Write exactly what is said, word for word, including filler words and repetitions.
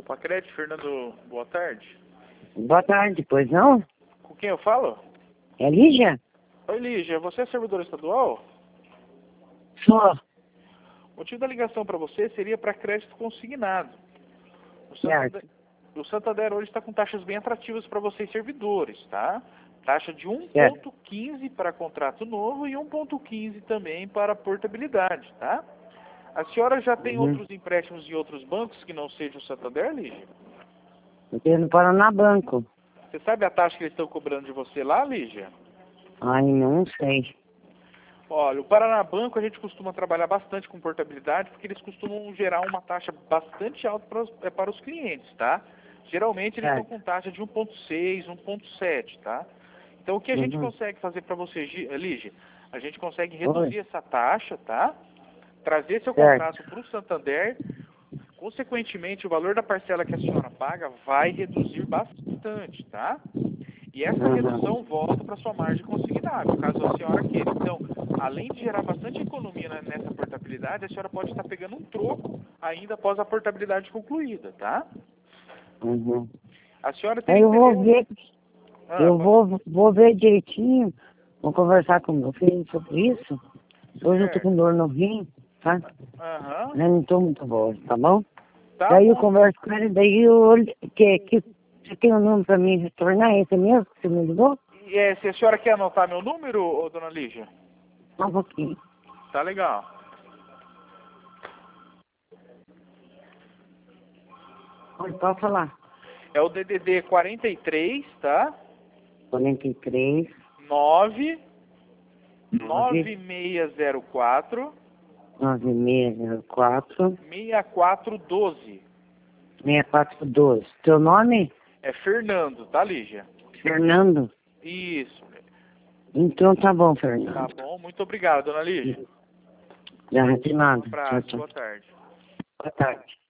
Pacred, Fernando, boa tarde. Boa tarde, pois não? Com quem eu falo? É Lígia? Oi, Lígia, você é servidor estadual? Sou. O motivo da ligação para você seria para crédito consignado. O Certo. Santander, o Santander hoje está com taxas bem atrativas para vocês servidores, tá? Taxa de um ponto quinze para contrato novo e um ponto quinze também para portabilidade, tá? A senhora já tem Uhum. outros empréstimos em outros bancos que não sejam o Santander, Lígia? Eu tenho no Paraná Banco. Você sabe a taxa que eles estão cobrando de você lá, Lígia? Ai, não sei. Olha, o Paraná Banco a gente costuma trabalhar bastante com portabilidade porque eles costumam gerar uma taxa bastante alta para os, é, para os clientes, tá? Geralmente eles estão Certo. com taxa de um ponto seis, um ponto sete, tá? Então o que a gente Uhum. consegue fazer para você, Gi- eh, Lígia? A gente consegue Oi. reduzir essa taxa, tá? Trazer seu Certo. contrato para o Santander. Consequentemente, o valor da parcela que a senhora paga vai reduzir bastante, tá? E essa Uhum. redução volta para sua margem consignável, caso a senhora queira. Então, além de gerar bastante economia na- nessa portabilidade, a senhora pode estar pegando um troco ainda após a portabilidade concluída, tá? Uhum. A senhora Aí teria eu vou interesse... ver, Ah, eu pode... vou, vou ver direitinho, vou conversar com meu filho sobre isso. Hoje eu tô com Certo. dor no rim, tá? Aham. Eu não tô muito boa, tá bom? Tá Daí eu bom. converso com ele, daí eu, que, que, você tem um número pra mim retornar, esse mesmo que você me ligou? E é, se a senhora quer anotar meu número, ô, dona Lígia? Só um pouquinho. Tá legal. Pode, pode falar. É o D D D quarenta e três, tá? quarenta e três, nove nove nove, seis zero quatro nove seis zero quatro, seis quatro um dois. seis quatro dois. Teu nome? É Fernando, tá, Lígia? Fernando? Isso. Então tá bom, Tá Fernando. bom, muito obrigado, dona Lígia. Já de Um nada. Tchau, abraço, tchau. boa tarde. Boa tarde.